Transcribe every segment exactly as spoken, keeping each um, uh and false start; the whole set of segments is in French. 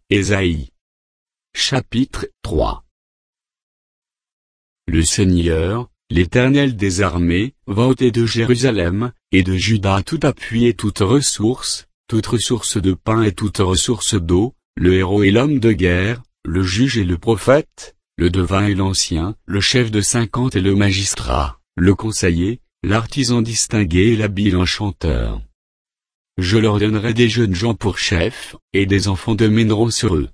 Ésaïe. Chapitre trois. Le Seigneur, l'Éternel des armées, va ôter de Jérusalem, et de Juda tout appui et toute ressource, toute ressource de pain et toute ressource d'eau, le héros et l'homme de guerre, le juge et le prophète, le devin et l'ancien, le chef de cinquante et le magistrat, le conseiller, l'artisan distingué et l'habile enchanteur. Je leur donnerai des jeunes gens pour chefs, et des enfants domineront sur eux.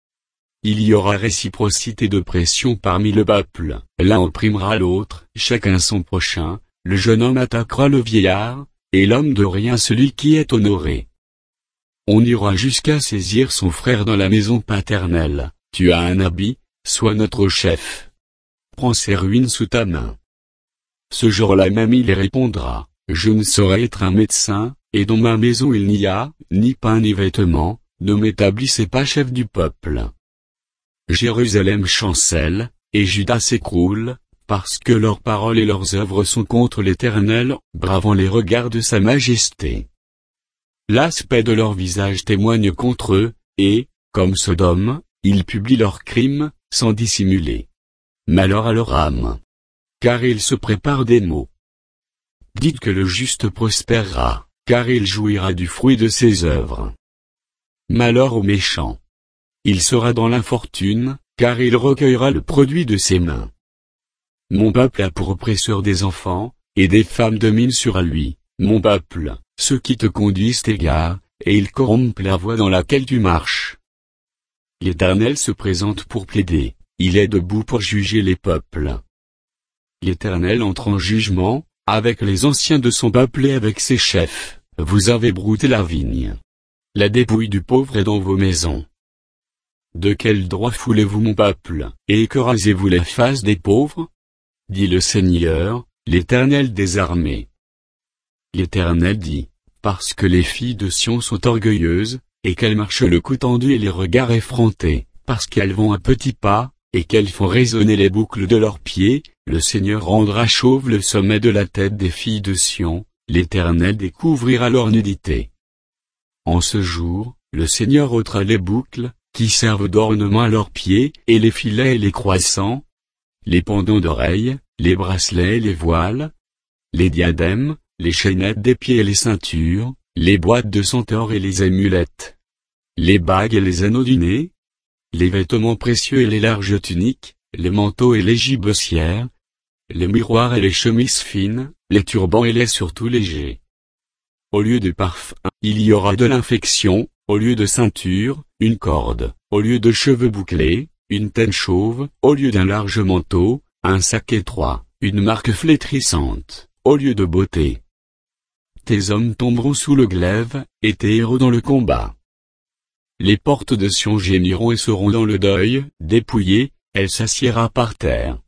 Il y aura réciprocité de pression parmi le peuple, l'un opprimera l'autre, chacun son prochain, le jeune homme attaquera le vieillard, et l'homme de rien celui qui est honoré. On ira jusqu'à saisir son frère dans la maison paternelle, tu as un habit, sois notre chef. Prends ces ruines sous ta main. Ce jour-là même il répondra, je ne saurais être un médecin, et dans ma maison il n'y a, ni pain ni vêtements, ne m'établissez pas chef du peuple. Jérusalem chancelle, et Juda s'écroule, parce que leurs paroles et leurs œuvres sont contre l'Éternel, bravant les regards de sa majesté. L'aspect de leur visage témoigne contre eux, et, comme Sodome, ils publient leurs crimes, sans dissimuler. Malheur à leur âme. Car ils se préparent des maux. Dites que le juste prospérera, car il jouira du fruit de ses œuvres. Malheur au méchant. Il sera dans l'infortune, car il recueillera le produit de ses mains. Mon peuple a pour oppresseur des enfants, et des femmes dominent sur lui, mon peuple, ceux qui te conduisent t'égarent, et ils corrompent la voie dans laquelle tu marches. L'Éternel se présente pour plaider, il est debout pour juger les peuples. L'Éternel entre en jugement, avec les anciens de son peuple et avec ses chefs, vous avez brouté la vigne. La dépouille du pauvre est dans vos maisons. De quel droit foulez-vous mon peuple, et que rasez-vous les faces des pauvres? Dit le Seigneur, l'Éternel des armées. L'Éternel dit, parce que les filles de Sion sont orgueilleuses, et qu'elles marchent le cou tendu et les regards effrontés, parce qu'elles vont à petits pas, et qu'elles font résonner les boucles de leurs pieds, le Seigneur rendra chauve le sommet de la tête des filles de Sion, l'Éternel découvrira leur nudité. En ce jour, le Seigneur ôtera les boucles, qui servent d'ornement à leurs pieds, et les filets et les croissants, les pendants d'oreilles, les bracelets et les voiles, les diadèmes, les chaînettes des pieds et les ceintures, les boîtes de centaures et les amulettes, les bagues et les anneaux du nez, les vêtements précieux et les larges tuniques, les manteaux et les gibecières, les miroirs et les chemises fines, les turbans et les surtout légers. Au lieu de parfum, il y aura de l'infection, au lieu de ceinture, une corde, au lieu de cheveux bouclés, une tête chauve, au lieu d'un large manteau, un sac étroit, une marque flétrissante, au lieu de beauté. Tes hommes tomberont sous le glaive, et tes héros dans le combat. Les portes de Sion gémiront et seront dans le deuil, dépouillées, elle s'assiera par terre.